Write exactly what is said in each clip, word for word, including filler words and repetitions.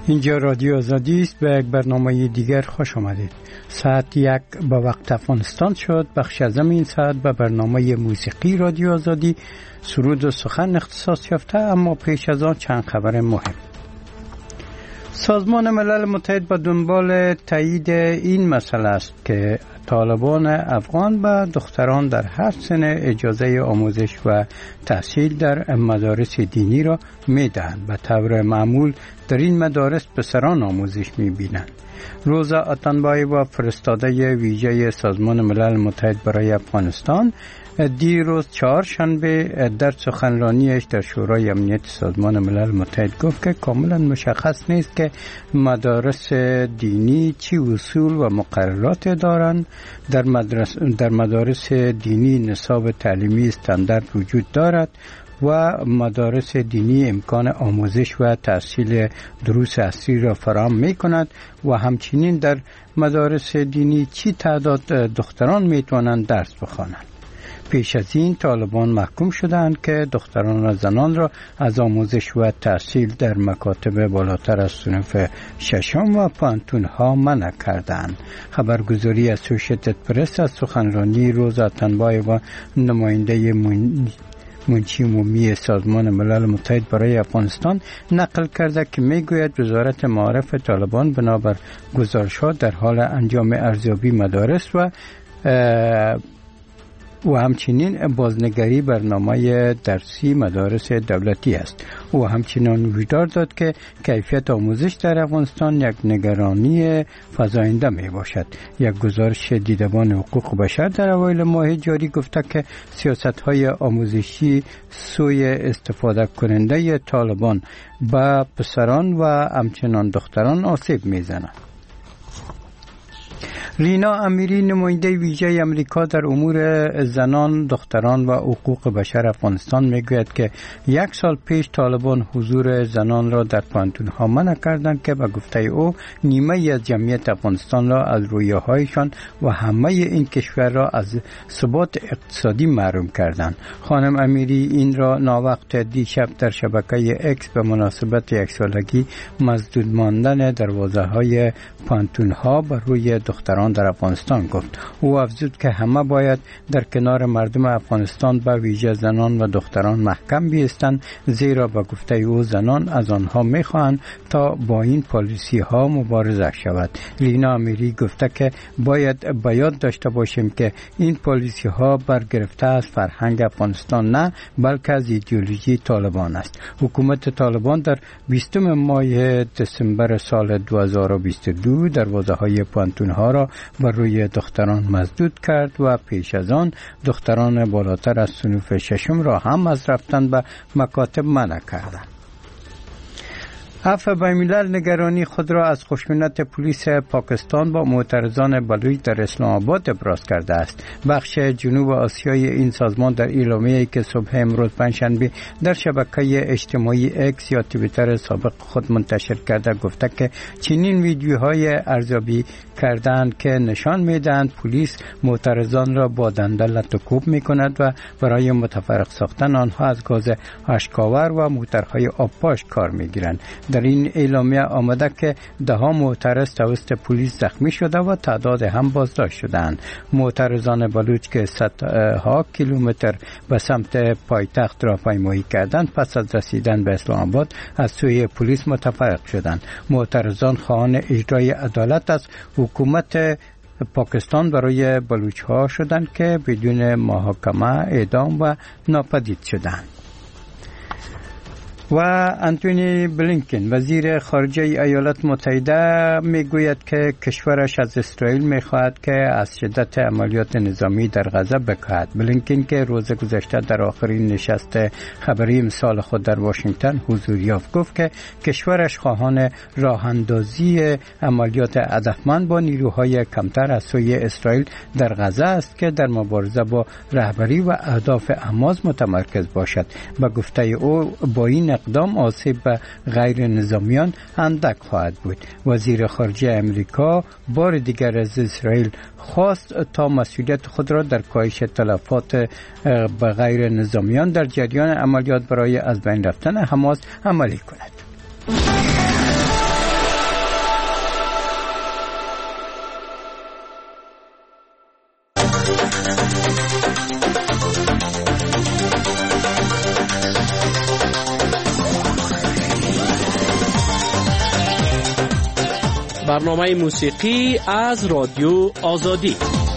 اینجا رادیو آزادی است. به یک برنامه دیگر خوش آمدید. ساعت یک به وقت افغانستان شد. بخش از این ساعت به برنامه موسیقی رادیو آزادی سرود و سخن اختصاص یافته، اما پیش از آن چند خبر مهم. سازمان ملل متحد به دنبال تایید این مسئله است که طالبان افغان به دختران در هر سن اجازه آموزش و تحصیل در مدارس دینی را می‌دهند. به طور معمول در این مدارس پسران آموزش می‌بینند. روزا اتنبایوا، فرستاده ویژه سازمان ملل متحد برای افغانستان، دیروز چهارشنبه در سخنرانیش در شورای امنیت سازمان ملل متحد گفت که کاملا مشخص نیست که مدارس دینی چی اصول و مقررات دارند. در مدرس در مدارس دینی نصاب تعلیمی استاندارد وجود دارد و مدارس دینی امکان آموزش و تحصیل دروس اصلی را فراهم می کند و همچنین در مدارس دینی چی تعداد دختران می توانند درس بخوانند. پیش از این طالبان محکوم شدند که دختران و زنان را از آموزش و تحصیل در مکاتب بالاتر از صنف ششم و پانتون ها منع کردند. خبرگزاری اسوشیتد پرس از سخنرانی روزا اتنبایوا، نماینده من... منشی عمومی سازمان ملل متحد برای افغانستان، نقل کرده که میگوید وزارت معارف طالبان بنابر گزارش‌ها در حال انجام ارزیابی مدارس و و همچنین بازنگری برنامه درسی مدارس دولتی است. او همچنین ویدار داد که کیفیت آموزش در افغانستان یک نگرانی فزاینده می باشد. یک گزارش دیدبان حقوق بشر در اوایل ماه جاری گفته که سیاست‌های آموزشی سوی استفاده کننده طالبان به پسران و همچنین دختران آسیب می‌زند. رینا امیری، نماینده ویژه امریکا در امور زنان، دختران و حقوق بشر افغانستان، میگوید که یک سال پیش طالبان حضور زنان را در پانتون‌ها منع کردند که به گفته او نیمه از جمعیت افغانستان را از رویاهایشان و همه این کشور را از ثبات اقتصادی محروم کردند. خانم امیری این را ناوقت دیشب در شبکه اکس به مناسبت یک سالگی مسدود ماندن دروازه‌های پانتون‌ها بر روی دختران در افغانستان گفت. او افزود که همه باید در کنار مردم افغانستان به ویژه زنان و دختران محکم بایستند، زیرا به گفته او زنان از آنها میخواهند تا با این پالیسی ها مبارزه شود. لینا امیری گفته که باید به یاد داشته باشیم که این پالیسی ها برگرفته از فرهنگ افغانستان نه، بلکه از ایدئولوژی طالبان است. حکومت طالبان در بیستم ماه دسامبر سال دو هزار و بیست و دو دروازه های پانتون ها را بر روی دختران مسدود کرد و پیش از آن دختران بالاتر از صنف ششم را هم از رفتن به مکاتب منع کردند. عفو بین‌الملل نگرانی خود را از خشونت پلیس پاکستان با معترضان بلوچ در اسلام آباد ابراز کرده است. بخش جنوب آسیای این سازمان در اعلامیه‌ای که صبح امروز پنجشنبه در شبکه اجتماعی اکس یا توییتر سابق خود منتشر کرده گفته که چنین ویدیوهای ارزیابی کردند که نشان می‌دهند پلیس معترضان را با دندان لط و کوب می‌کند و برای متفرق ساختن آنها از گاز اشک‌آور و موترهای آبپاش کار می‌گیرند. در این اعلامیه آمده که ده ها معترض توسط پلیس زخمی شده و تعداد هم بازداشت شدند. معترضان بلوچ که صدها کیلومتر به سمت پایتخت راهپیمایی کردند پس از رسیدن به اسلام آباد از سوی پلیس متفرق شدند. معترضان خواهان اجرای عدالت از حکومت پاکستان برای بلوچ ها شدند که بدون محاکمه اعدام و ناپدید شدند. و انتونی بلینکن، وزیر خارجه ایالات متحده، میگوید که کشورش از اسرائیل میخواهد که از شدت عملیات نظامی در غزه بکاهد. بلینکن که روز گذشته در آخرین نشست خبری امسال خود در واشنگتن حضور یافت گفت که کشورش خواهان راه اندازی عملیات هدفمند با نیروهای کمتر از سوی اسرائیل در غزه است که در مبارزه با رهبری و اهداف حماس متمرکز باشد. به گفته او با این اقدام آسیب به غیر نظامیان اندک خواهد بود. وزیر خارجه امریکا بار دیگر از اسرائیل خواست تا مسئولیت خود را در کاهش تلفات به غیر نظامیان در جریان عملیات برای از بین رفتن حماس عملی کند. برنامه موسیقی از رادیو آزادی.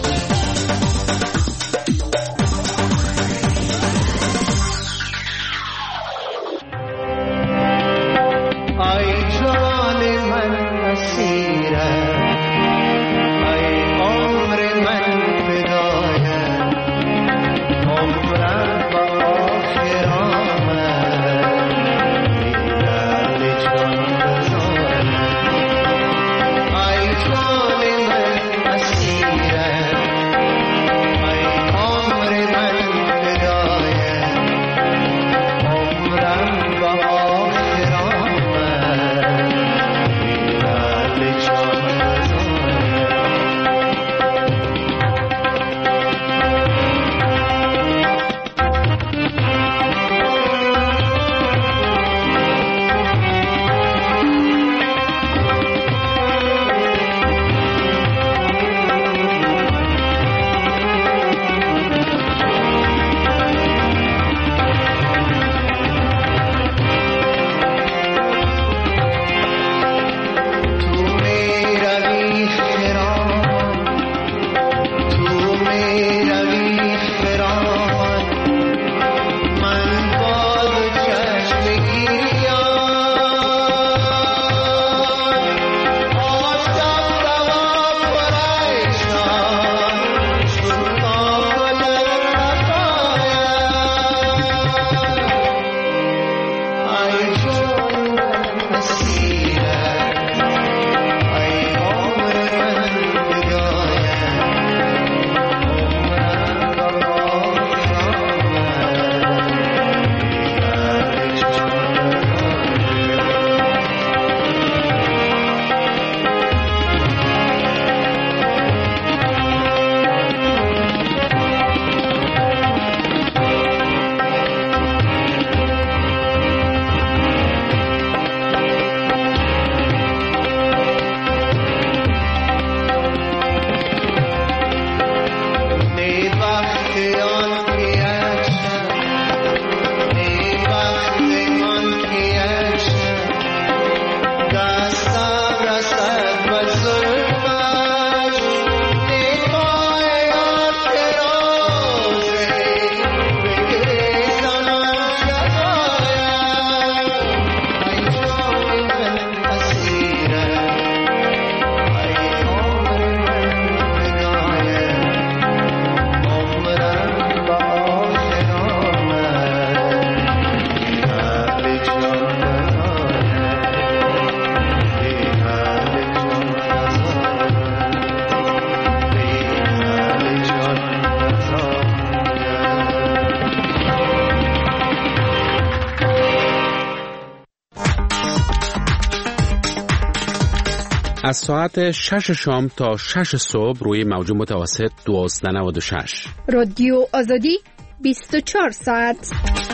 از ساعت شش شام تا شش صبح روی موج متوسط دویست و نود و شش. رادیو آزادی بیست و چهار ساعت.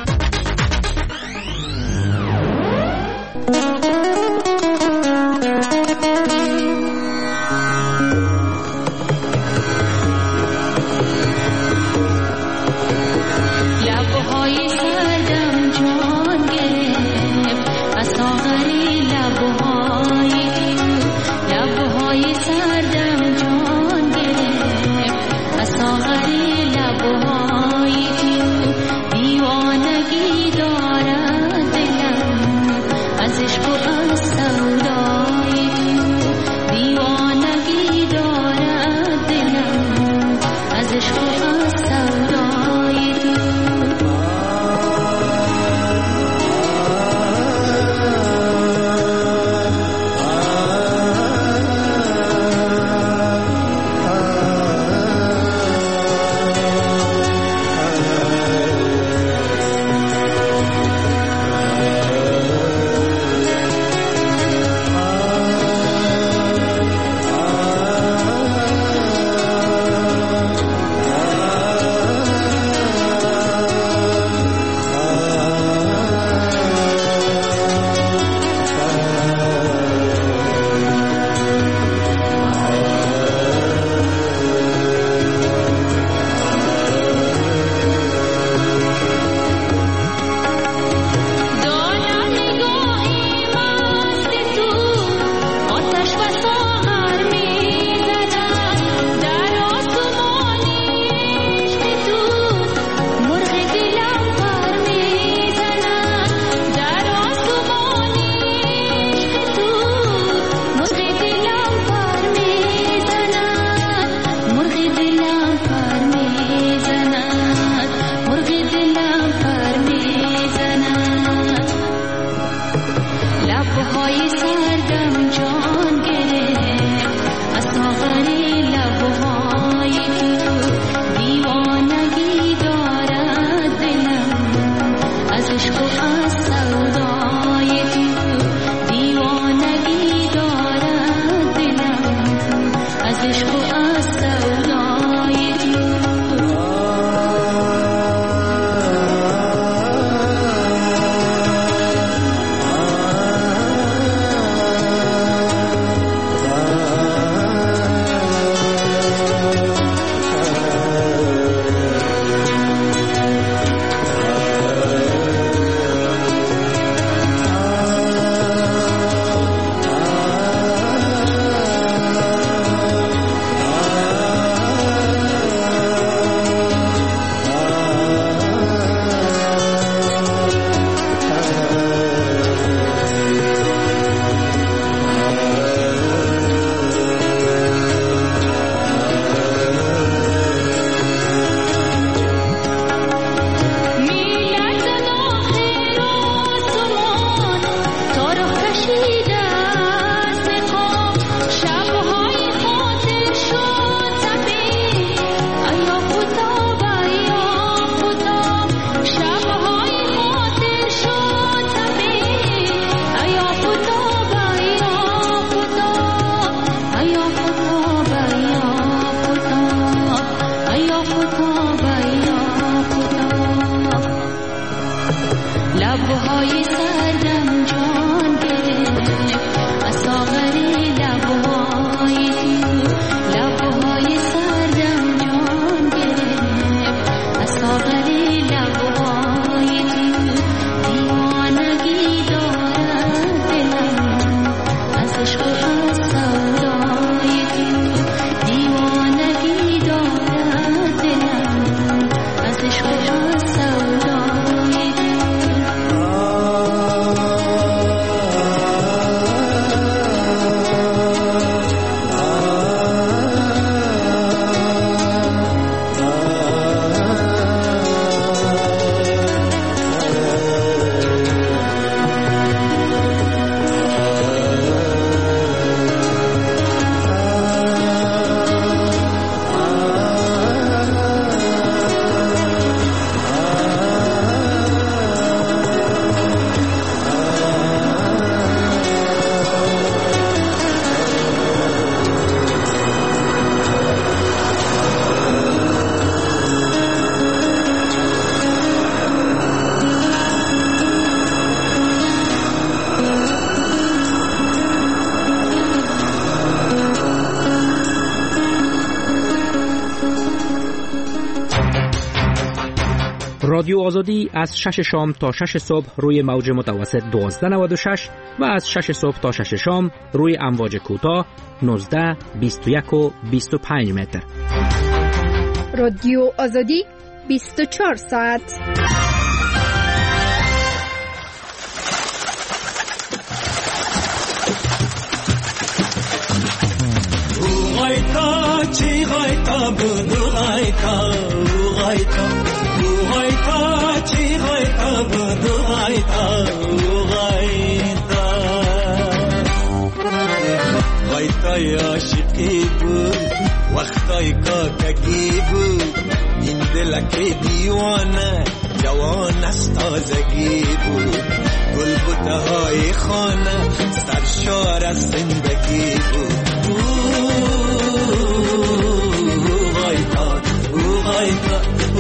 لبهای سردم جان گرفت از ساغری لبهای لبهای سردم جان گرفت از ساغری لبهای دیوانگی دارد دلم از عشق و از سودای دیوانگی دارد دلم از عشق و از سودای از عشق و از سودای تو. رادیو آزادی از شش شام تا شش صبح روی موج متوسط دوازده نود و شش و از شش صبح تا شش شام روی امواج کوتاه نوزده، بیست و یک و بیست و پنج متر. رادیو آزادی بیست و چهار ساعت. غایتا چی غایتا بودو غایتا غایتا غایتا چی غایتا بودو غایتا غایتا غایتای عاشقی بود وقتای کاکگی بود این دلک دیوانه جوان از تازگی بود گل بوته های خانه سرشار از زندگی بود غایتا غایتا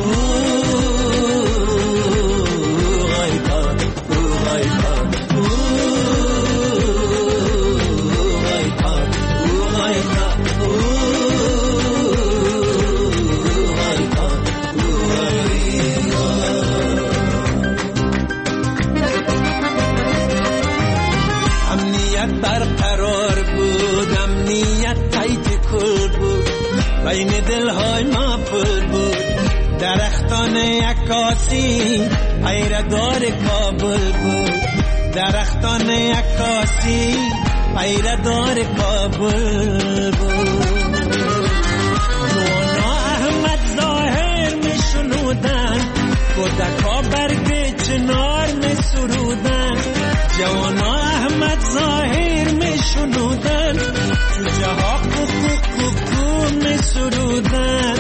بین دلهای ما پر بود درختان عکاسی پیردار کابل بود درختان عکاسی پیردار کابل بود نونا احمد ظاهر می شنودن کودکا برگ چنار می سرودن جوانا احمد ظاهر می شنودن جوجه ها می سرودن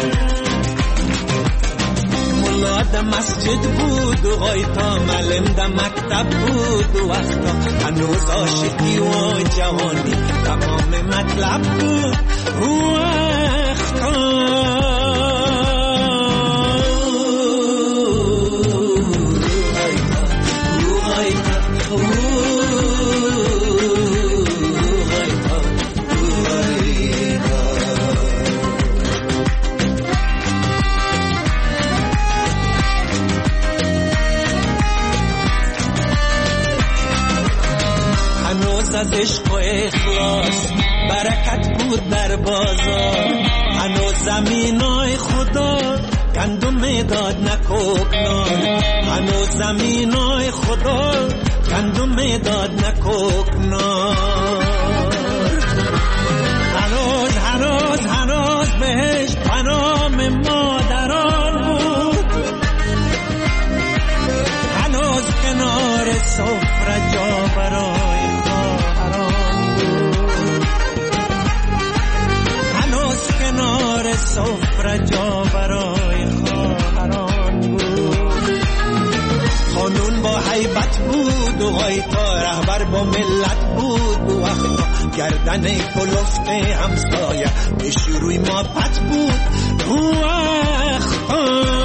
ملا ده مسجد بود و غایتا معلم ده مکتب بود و وقتا هنوز عاشقی و جوانی ده تمام مطلب بود او از عشق و اخلاص برکت بود در بازار، هنوز زمینای خدا گندم داد نکوکنار، هنوز زمینای خدا گندم داد نکوکنار، هنوز هنوز هنوز بهش پنام مادران بود، هنوز کنار سفره جا برای کنار سفره جا برای خواهران بود، خانون با حیبت بود و غیتا رهبر با ملت بود و وقتا گردن کلفت همسایه به شروع ما پت بود و وقتا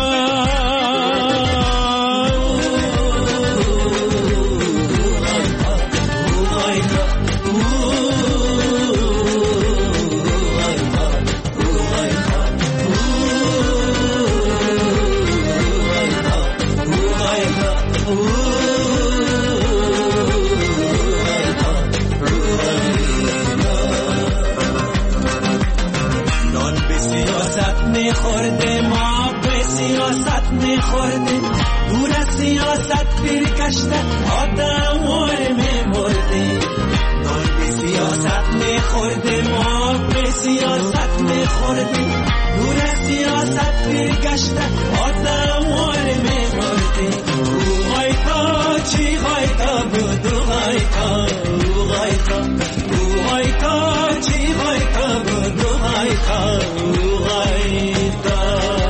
خورده ما به سیاست میخورده، دور از سیاست پیر کشته آدم میمرده، نان به سیاست میخورده ما به سیاست میخورده، دور از سیاست پیر کشته آدم میمرده، او غایتا چی غایتا بود او غایتا او غایتا او غایتا چی غایتا بود او غایتا او غایتا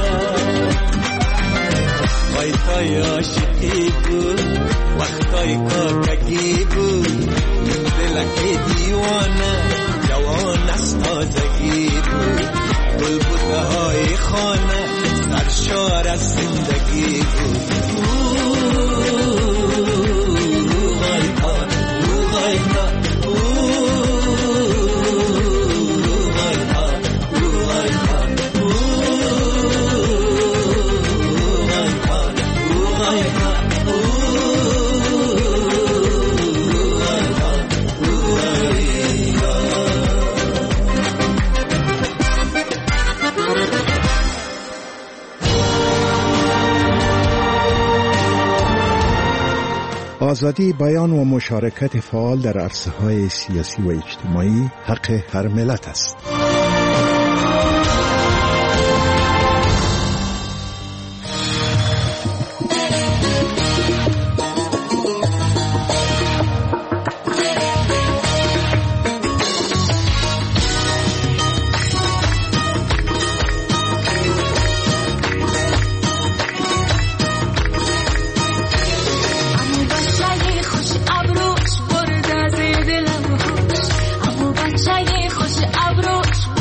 غایتای عاشقی بود وقتای کاکگی بود، دلک دیوانه جوان از تازگی بود، بلبله های خانه سرشار از زندگی بود، او غایتا او غایتا آزادی بیان و مشارکت فعال در عرصه‌های سیاسی و اجتماعی حق هر ملت است. خوش ابروش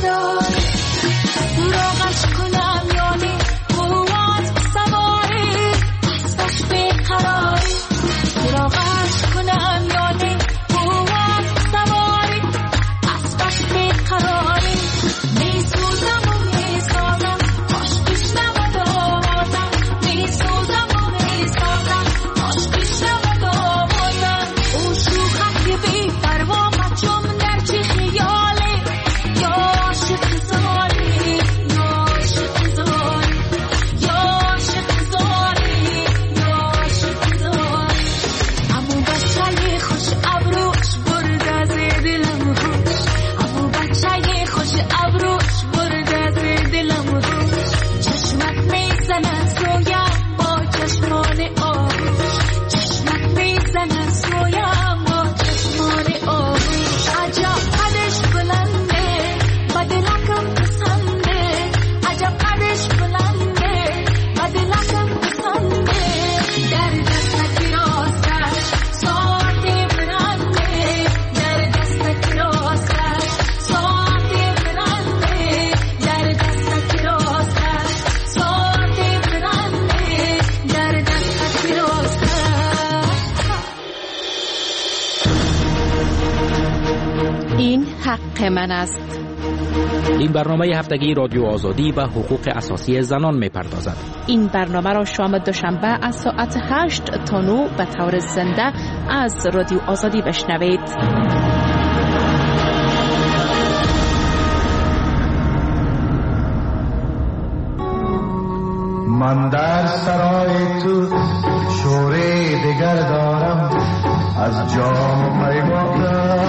نداری سراغش کنم یعنی قوت سواری اسبش بیقراری سراغش کنم یعنی قوت سواری اسبش بیقراری میسوزم و میسازم کاشکیش نبود آوازم میسوزم و میسازم کاشکیش نبود آوازم او شوخک بی پروا مچم در چی خیالی یا عاشق زاری یا عاشق زاری یا عاشق زاری یا عاشق زاری امو بچه خوش ابروش برد از دلم هوش امو بچه خوش ابروش برد از دلم هوش چشمت میزنه سویم با چشمان آهوش چشمت میزنه سویم با چشمان آهوش عجب قدش بلنده بدلکم پسنده عجب قدش بلنده بدلکم پسنده در دستک راستش ساعتی برنده در دستک راستش ساعتی برنده در دستک راستش ساعتی برنده در دستک راستش این حق من است. این برنامه هفتگی رادیو آزادی و حقوق اساسی زنان می‌پردازد. این برنامه را شام دوشنبه از ساعت هشت تا نه به طور زنده از رادیو آزادی بشنوید. من در سرای تو شوری دیگر دارم از جام پیمانم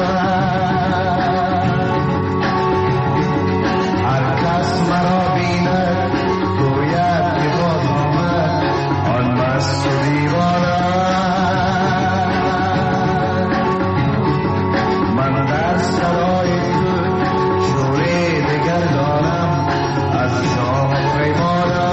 هر کس مرا بیند گوید که باز آمد آن مست و دیوانه من در سرای تو شوری دیگر دارم از جام پیمانم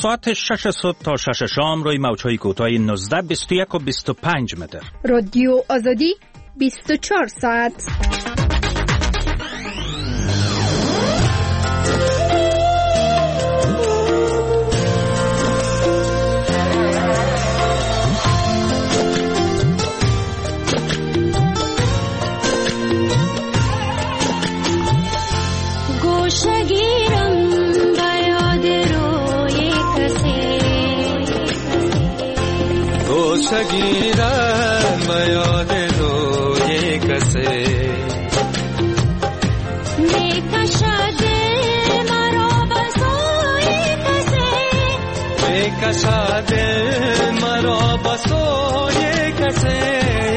ساعت شش صبح تا شش شام روی موج‌های کوتاه نوزده بیست و یک و بیست و پنج متر. رادیو آزادی بیست و چهار ساعت. شگیرم به یاد روی کسی میکشد مرا به سوی کسی میکشد مرا به سوی کسی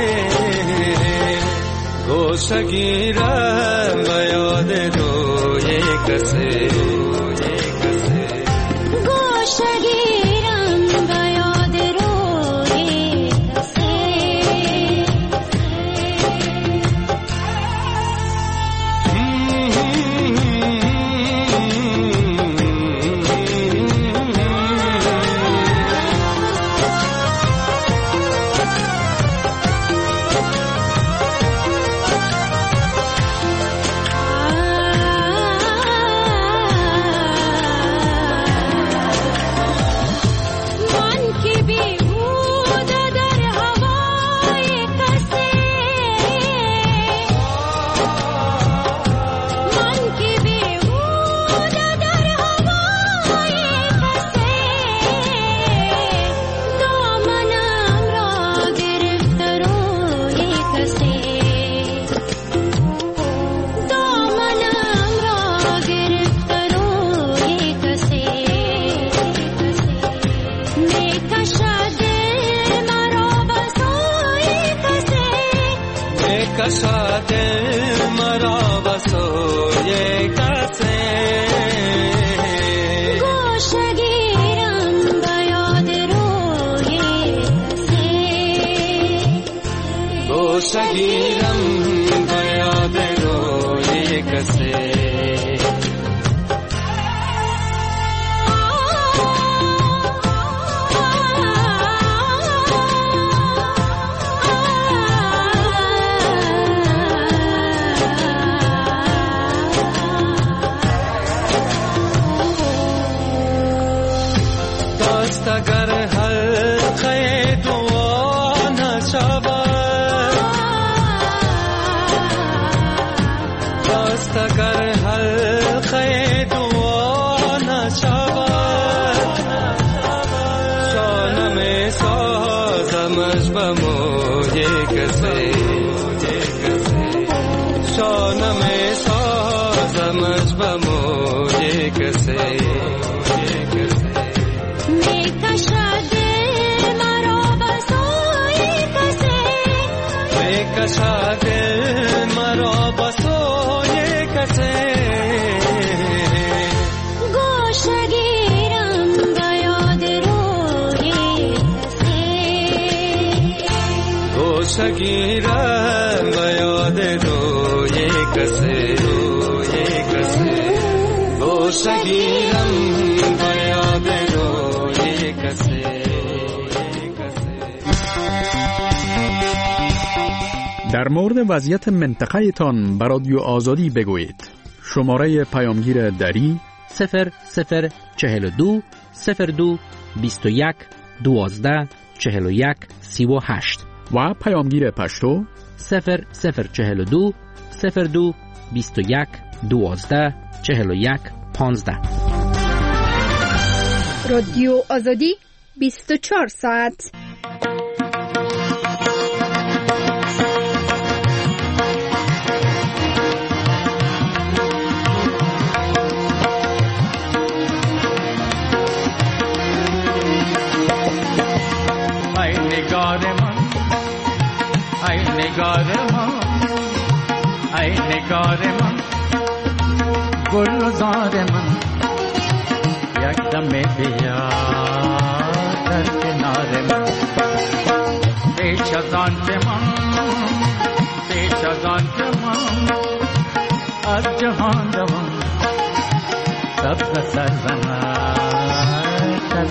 گوشه گیرم به یاد روی کسی گوشه گیرم به یاد روی کشد مرا به سوی کسی گوشه گیرم به یاد روی کسی گوشه گیرم به یاد روی کسی اگر حلقه دعا نشود دست اگر حلقه دعا نشود شانه می سازمش به موی کسی شانه می سازمش به موی کسی کشد مرا به سوی کسی گوشه گیرم به یاد روی کسی گوشه گیرم به یاد روی کسی روی کسی گوشه گیرم به یاد روی کسی. در مورد وضعیت منطقه تان بر رادیو آزادی بگویید. شماره پیامگیر دری صفر صفر چهل و دو صفر دو بیست و یک دوازده چهل و یک سی و هشت و پیامگیر پشتو صفر صفر چهل و دو صفر دو بیست و یک دوازده چهل و یک پانزده. رادیو آزادی بیست و چهار ساعت. ای نگار من ای نگار من گلزار من یک دم بیا در کنار من پیش از آن که من پیش از آن که من از جهان روم سبز سرزنم در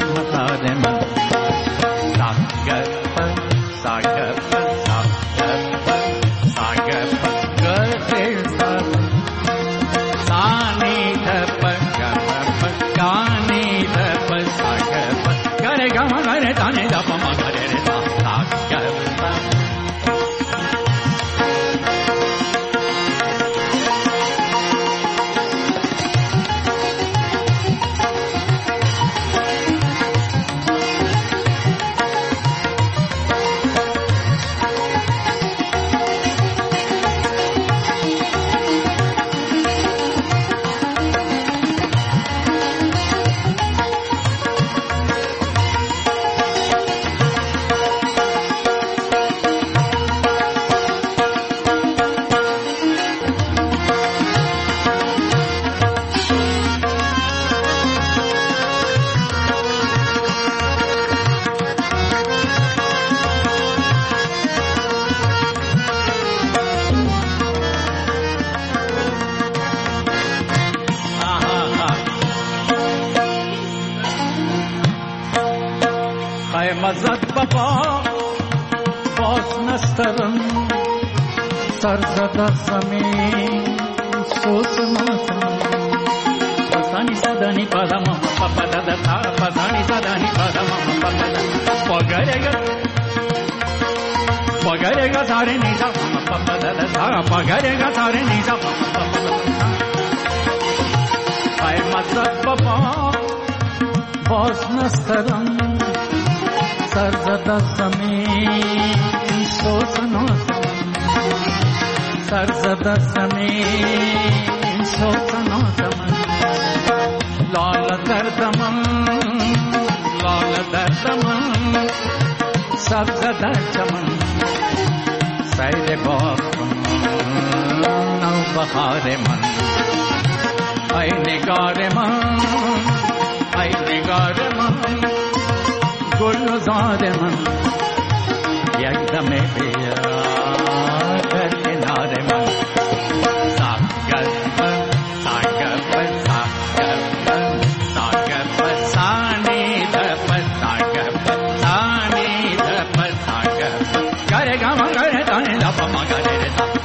نسترن سر زده زمین سوز ناتم پسانی صدانی پدم پپدد تا پسانی صدانی پدم پپدد پگرگا پگرگا ساری نیزا پپدد تا پگرگا ساری نیزا ای مزد بابا باز نسترن سر زده زمین سوز ناتم سر زده زمین سوز ناتم لال دردم لال دردم سبز در چمن سیل باغم نو بهار من ای نگار من ای نگار من گلزار من یک دم بیا در کنار من ساگر من ساگر من ساگر من ساگر من سانی دپ ساگر من سانی دپ ساگر گره گم گره دانی دپ ما گره دپ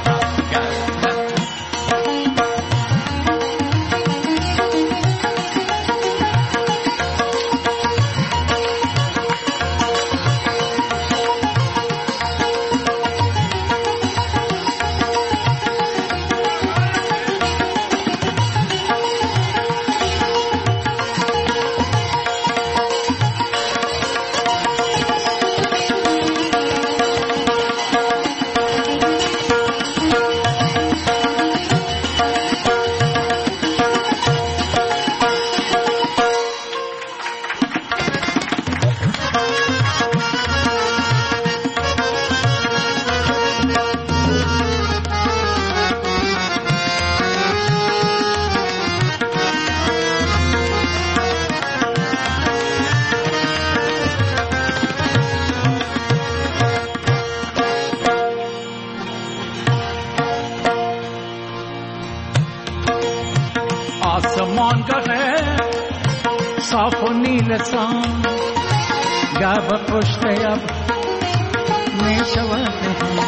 آسمان کا ہے صاف و نیل سان گاب پشت اب میں شوت ہوں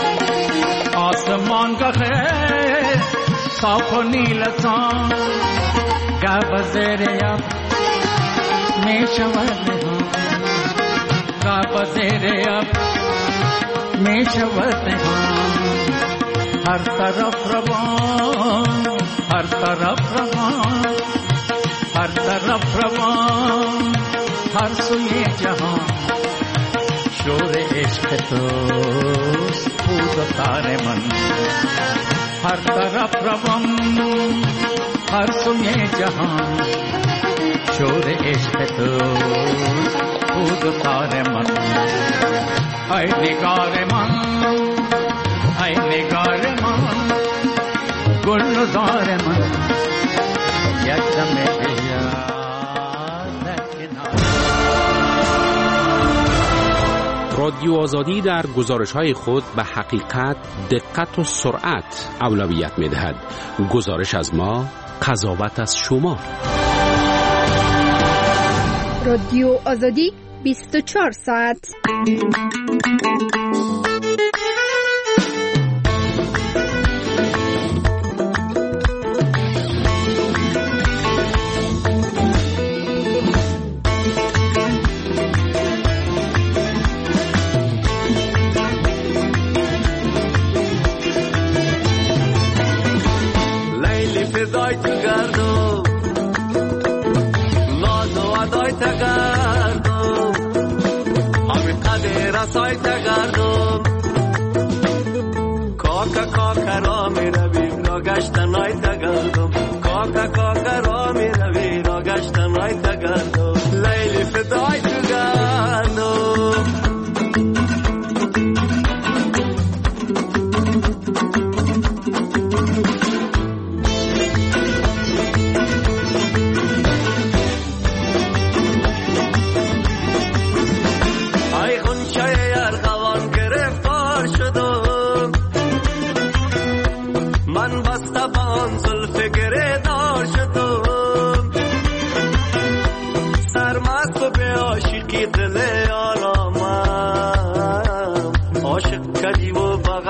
آسمان کا ہے صاف و نیل سان گاب زیر اب میں شوت ہوں گاب زیر اب میں شوت ہوں ہر طرف روان ہر طرف روان ہر طرف روان ہر سوئے جہاں شور عشق تو پود تارے من ہر طرف روان ہر سوئے جہاں شور عشق تو پود تارے من اے نگار من اے نگار من گلزار من یک دم بیا در کنار. رادیو آزادی در گزارش‌های خود به حقیقت، دقت و سرعت اولویت می‌دهد. گزارش از ما، قضاوت از شما. رادیو آزادی بیست و چهار ساعت. فدای تو گردم ناز و ادای تو گردم همه قدر رسای تو گردم کاکا کاکا را می روی را گشتن های تو گردم کاکا کاکا را می روی را گشتن های تو گردم لیلی فدای تو گردم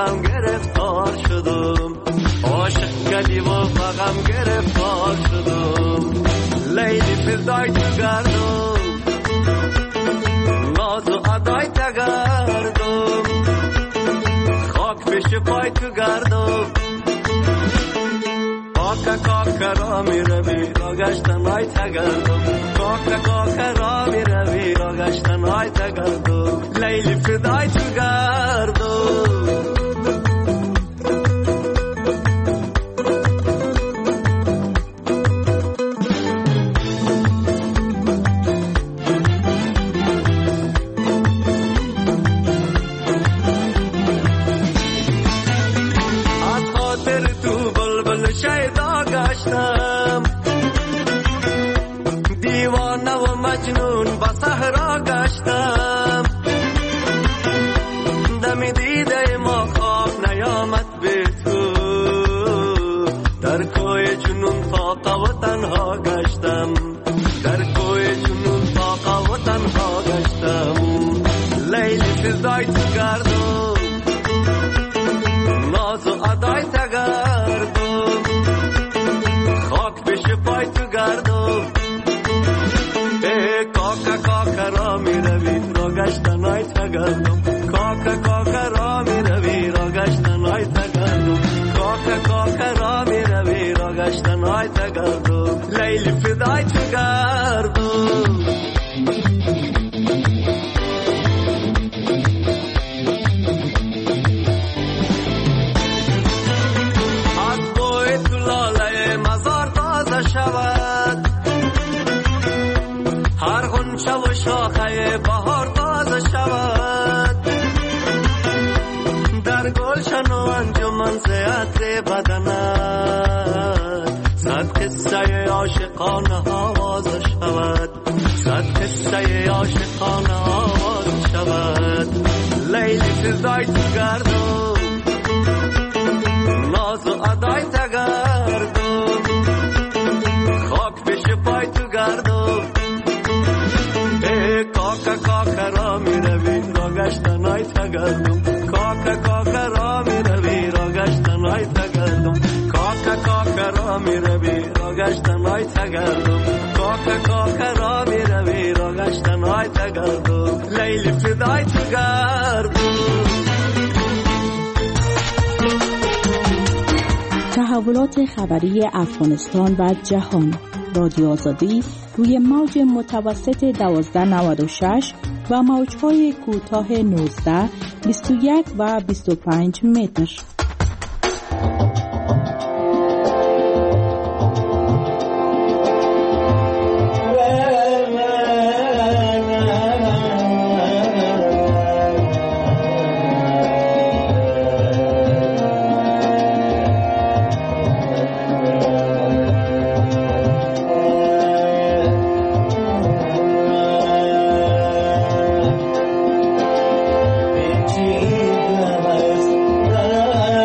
غم گرفتار شدم، عاشق کردی و غم گرفتار شدم. لیلی فدای تو گردم، ناز و ادای تو گردم، خاک پیش پای تو گردم. کاکا کاکا را می روی را گشتن های تگردم، کاکا کاکا را می روی را گشتن های تگردم. لیلی فدای تو گردم. دیوانه و مجنون با صحرا گشتم، دم دیده ما خواب نیامد به تو، در کوی جنون فاقه و تنها گشتم، در کوی جنون فاقه و تنها گشتم. لیلی فدای تو گردم، ناز و ادای تو گردم، خاک پیش پای تو گردم. کاکا کاکا را می روی را گشتن های تگردم، کاکا کاکا را می روی را گشتن های تگردم، کاکا کاکا را می روی را گشتن های تگردم. لیلی فدای تو گردم. از بوی تو لاله مزار تازه شود، هر غنچه و شاخه بهار تازه شود، در گلشن و انجمن زیعت بدنت، صد قصه عاشقانه آواز شود، صد قصه عاشقانه آواز شود. لیلی فدای تو گردم، ناز و ادای تو گردم، خاک پیش پای تو گردم. کاکا کاکا را می روی را گشتن های تگردم، کاکا کاکا را می روی را گشتن های تگردم، کاکا کاکا را می روی را گشتن های تگردم، کاکا کاکا را می روی را گشتن های تگردم. لیلی فدای تو گردم. تحولات خبری افغانستان و جهان. رادیو آزادی روی موج متوسط دوازده نود و شش و موج‌های کوتاه نوزده، بیست و یک و بیست و پنج متر. Bye.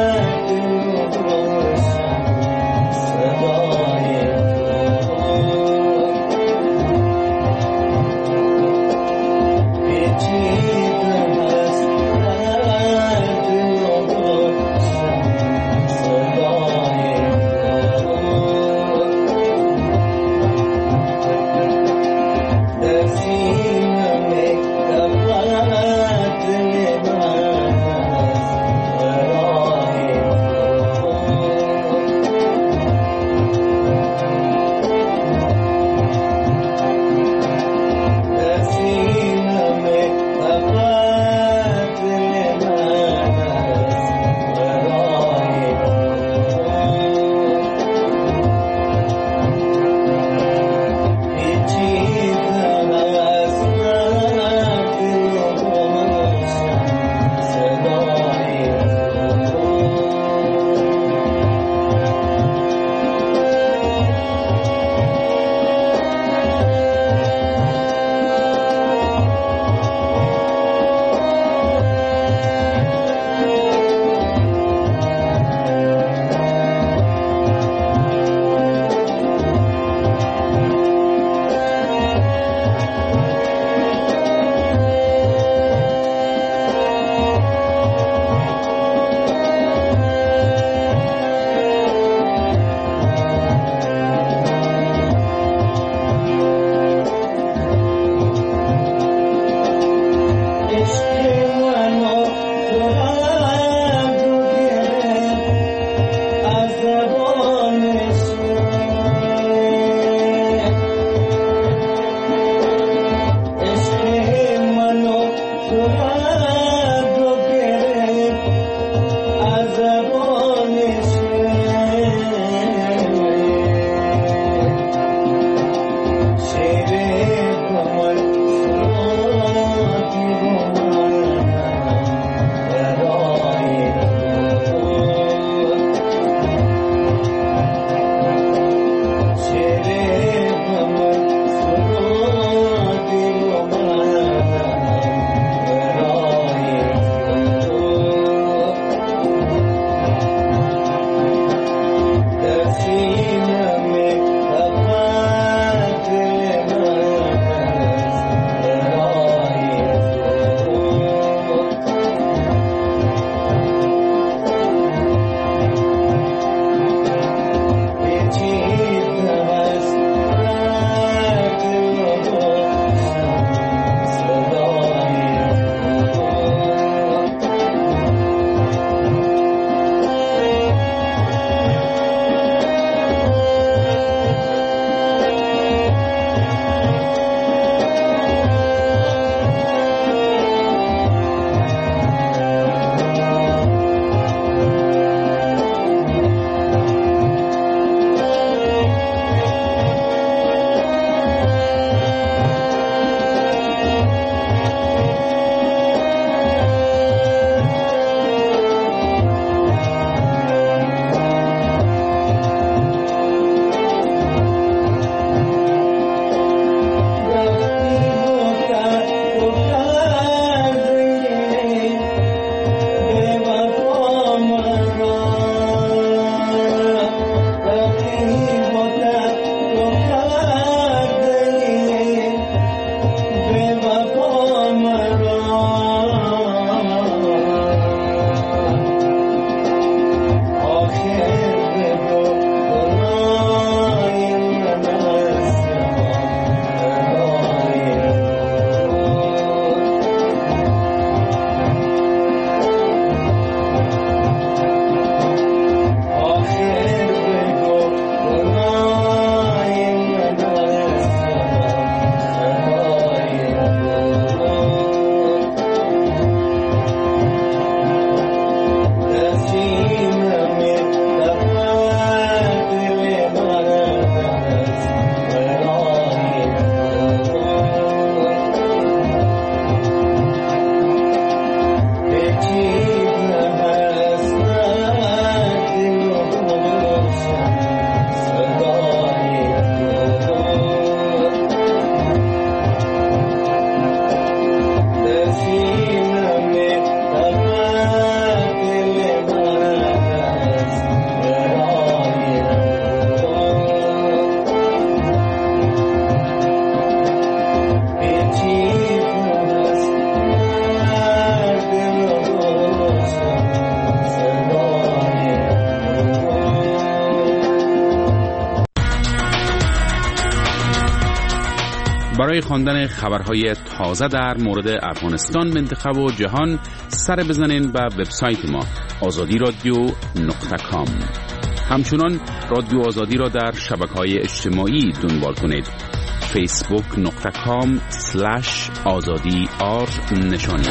برای خواندن خبرهای تازه در مورد افغانستان، منطقه و جهان سر بزنین به وبسایت ما آزادی رادیو نقطه کام. همچنان رادیو آزادی را در شبکه‌های اجتماعی دنبال کنید. فیسبوک نقطه کام سلش آزادی آر نشانی.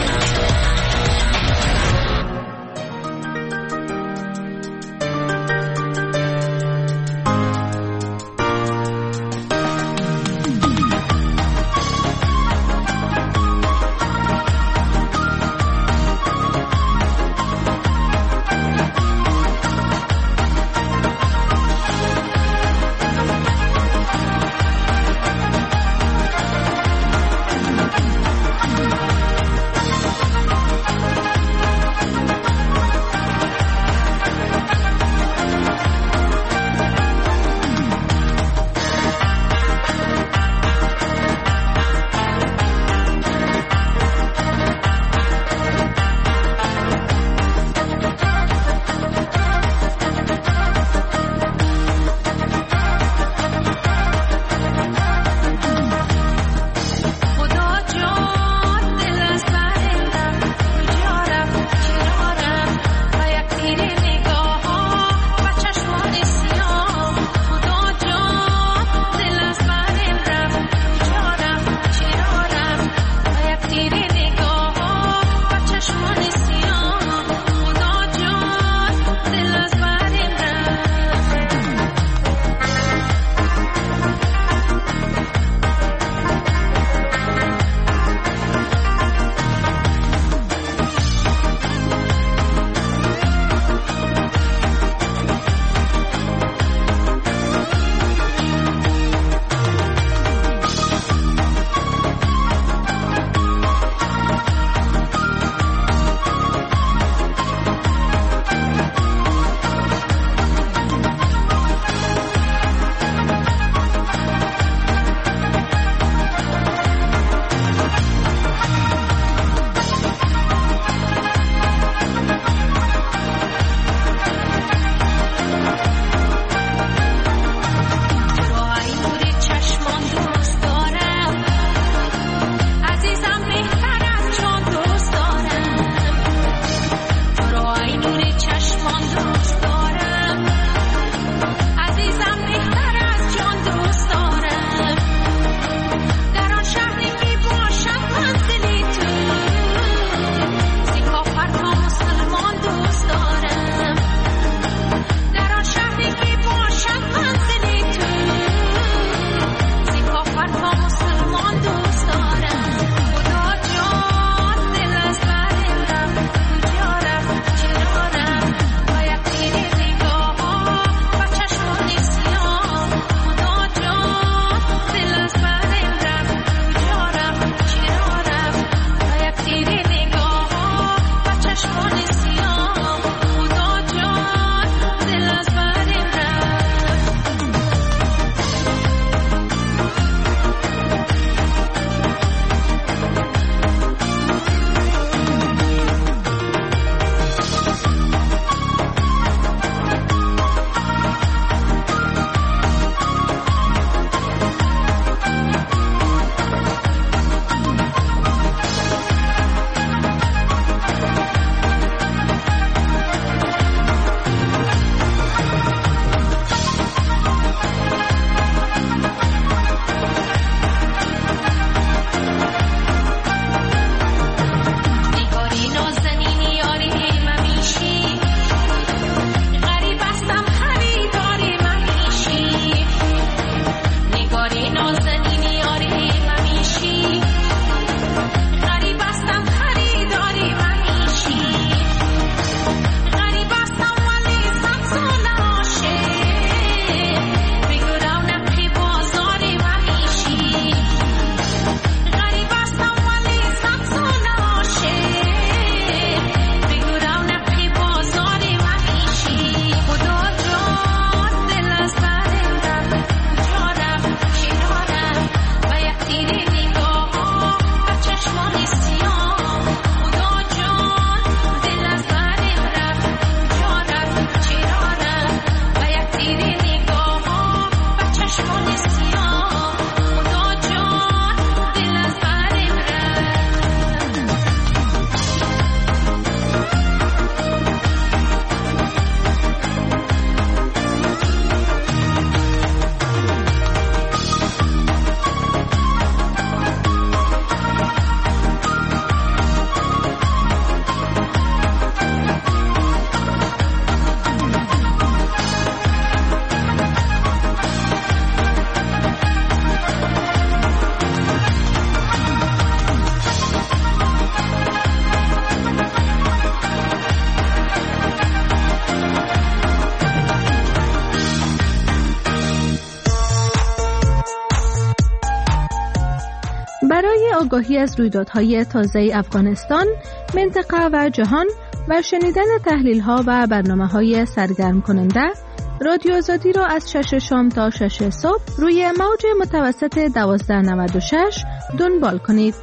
آگاهی از رویدادهای تازه افغانستان، منطقه و جهان و شنیدن تحلیل‌ها و برنامه‌های سرگرم کننده، رادیو آزادی را از شش شام تا شش صبح روی موج متوسط دوازده نود و شش دنبال کنید.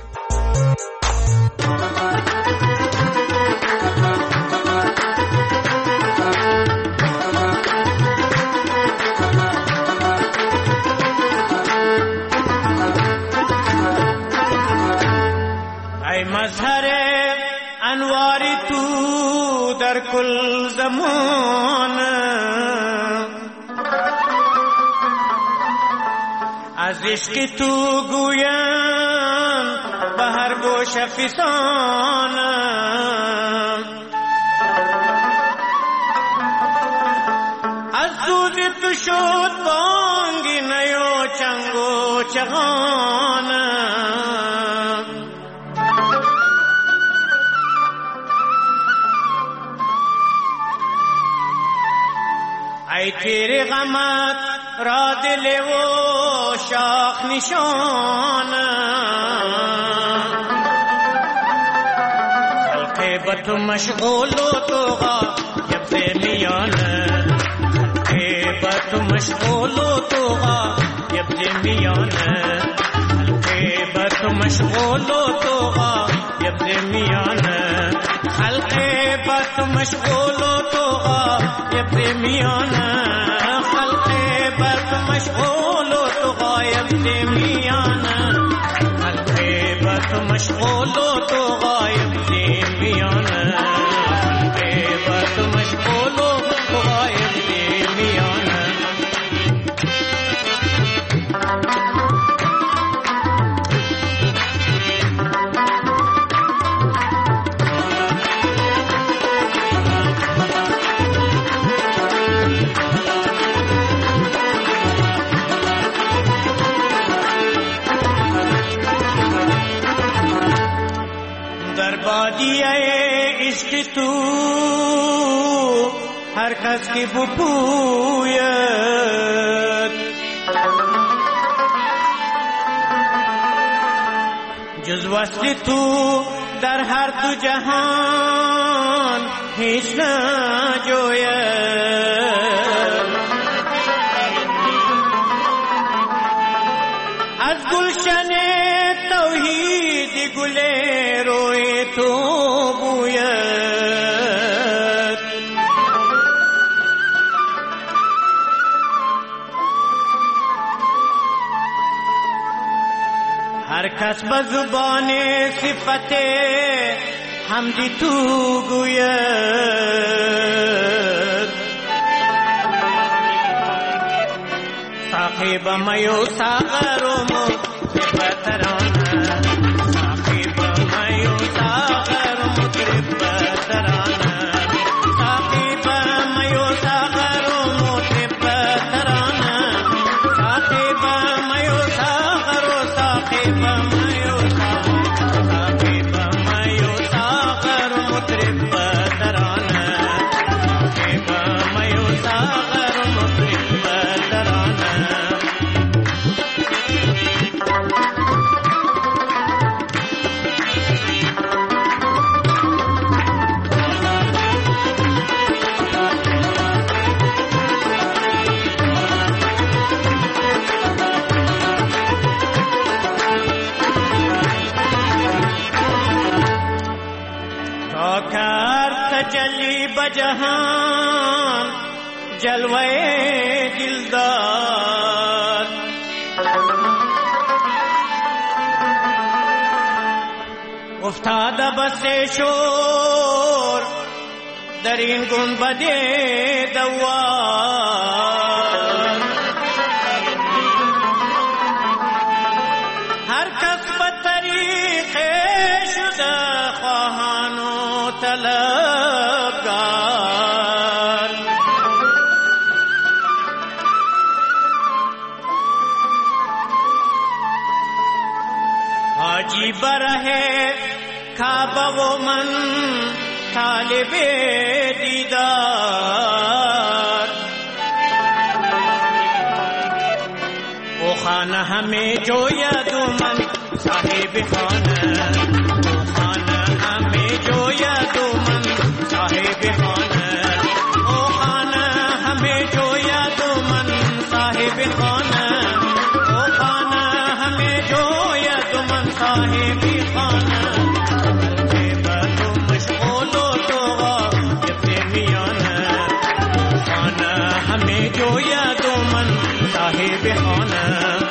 ای مظهر انواری تو در کل زمان، از عشق تو گویم به هر گوشه فسانم، از سوز تو شد بانگی نیو چنگ و چغانم، ای تیری غمت را دل و شاخ نشانم، خلق به تو مشغول و تو غایب ز میانه، خلق به تو مشغول و تو غایب ز میانه، خلق به تو مشغول و تو غایب ز میانه، خلق به تو مشغول و تو غایب ز میانه، خلق به تو مشغول و تو غایب ز میانه، خلق به تو مشغول و تو غایب ز میانه، خلق به تو مشغول و تو غایب ز میانه. عشق تو هر کس کی بپوید، جز وصل تو در هر دو جهان هیچ نجوید، از گلشن توحید گل روی تو بوید، هر کس به زبان صفت حمدی تو گوید، صاحب میو ساغر و مطرب ترانه، صاحب میو ساغر و مطرب ترانه، صاحب میو ساغر و مطرب ترانه، صاحب میو ساغر و صاحب میو صاحب میو ساغر و مطرب ترانه، صاحب میو ساغر و مطرب ترانه. تجلی بجهان جلوه دلدار، افتاده بس شور در این گنبد دوار، هر کس به طریق شده خواهان و طلبگار، حاجی بره کعبه و من طالب دیدار، و خانه ہمیں جو یاد من साहिब खाना ओ खाना हमें जो यादो मन साहिब खाना ओ खाना हमें जो यादो मन साहिब खाना ओ खाना हमें जो यादो मन साहिब खाना बेबतो मशगूलो तो जब मियाना खाना हमें जो यादो मन साहिब खाना